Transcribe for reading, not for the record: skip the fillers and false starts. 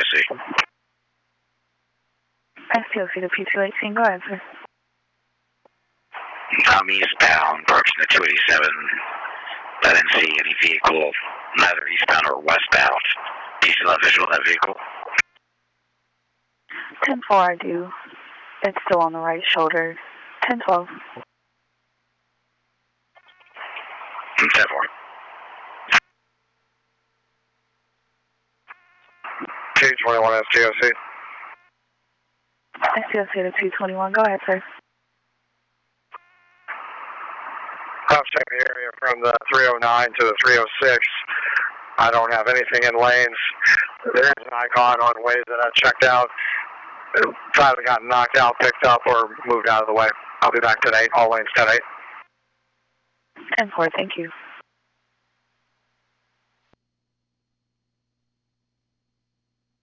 TOC. STOC to P218, go ahead, sir. I'm eastbound, approaching the 287. I didn't see any vehicle, neither eastbound or westbound. Do you still have visual of that vehicle? 10-4, I do. It's still on the right shoulder. 10-12. 10-4. T21 STOC. STOC to P21, go ahead, sir. I've checked the area from the 309 to the 306. I don't have anything in lanes. There is an icon on ways that I've checked out. It's either gotten knocked out, picked up, or moved out of the way. I'll be back today. All lanes 10-8. 10-4, thank you.